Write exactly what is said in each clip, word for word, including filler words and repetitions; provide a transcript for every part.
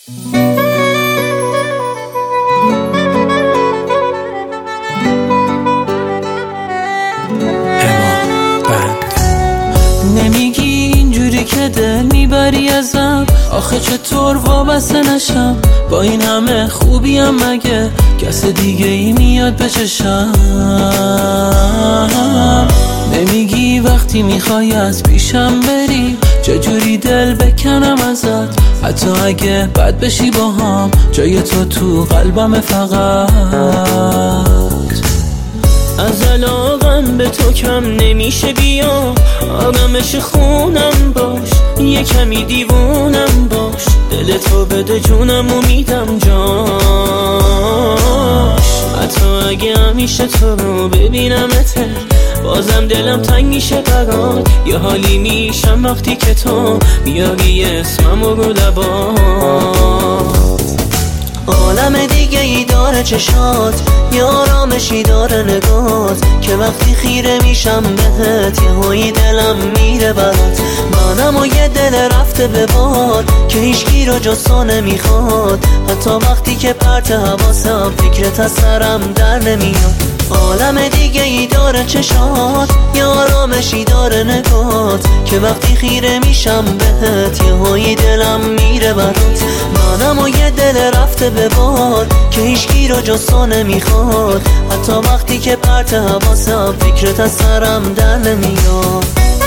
نمیگی اینجوری که دل میبری ازم، آخه چطور وابسته نشم؟ با این همه خوبیم مگه کس دیگه ای میاد به چشم؟ نمیگی وقتی میخوای از پیشم بری چجوری دل بکنم ازت؟ حتی اگه بد بشی با هم جای تو تو قلبم فقط. از علاقم به تو کم نمیشه، بیا آرامش خونم باش، یه کمی دیوونم باش، دل تو بده جونم و میدم جاش. حتی اگه همیشه تو رو ببینمت بازم دلم تنگ میشه برات، یه حالی میشم وقتی که تو بیاری اسمم رو لبات. عالم دیگه ای داره چشات، یه آرامشی داره نگات، که وقتی خیره میشم بهت یه هایی دلم میره برات. منم و یه دل رفته به باد که هیچکی رو جز تو نمیخواد، حتی وقتی که پرت حواسم فکرت از سرم در نمیاد. عالم دیگه ای داره چشات، یه آرامشی داره نگات، که وقتی خیره میشم بهت یه هایی دلم میره برات. منم و یه دل رفته به باد که هیچکی رو جز تو نمیخواد، حتی وقتی که پرت حواسم فکرت از سرم در نمیاد.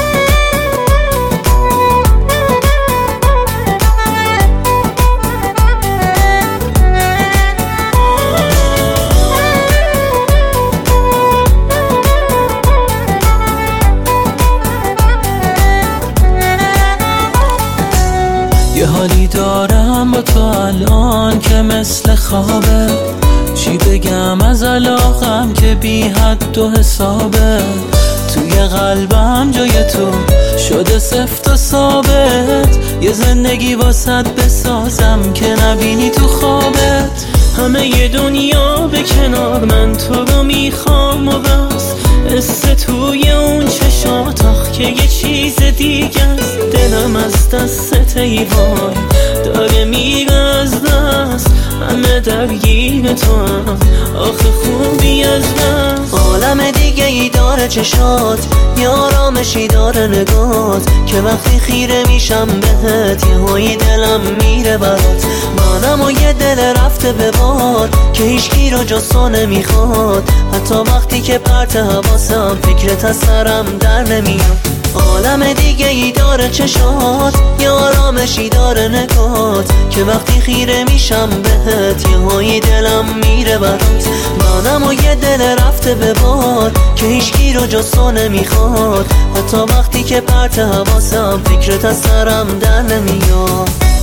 یه حالی دارم با تو الان که مثل خوابه، چی بگم از علاقم که بی حد و حسابه. توی قلبم جای تو شده سفت و ثابت، یه زندگی واسط بسازم که نبینی تو خوابت. همه ی دنیا به کنار، من تو رو میخوام و بس، قصه توی اون چشات آخ که یه چیز دیگه است. دلم از دست ای وای داره میره از دست، همه درگیر تو هم آخه خوبی از دست. عالم دیگه ای داره چشات، یه آرامشی داره نگات، که وقتی خیره میشم بهت یه هایی دلم میره برات. منم و یه دل رفته به باد که هیچکی رو جز تو نمیخواد، حتی وقتی که پرت حواسم فکرت از سرم در نمیاد. عالم دیگه ای داره چشات، یه آرامشی داره نگات، که وقتی خیره میشم بهت یه هایی دلم میره برات. منم و یه دل رفته به باد که هیچکی رو جز تو نمیخواد، حتی وقتی که پرت حواسم فکرت از سرم در نمیاد.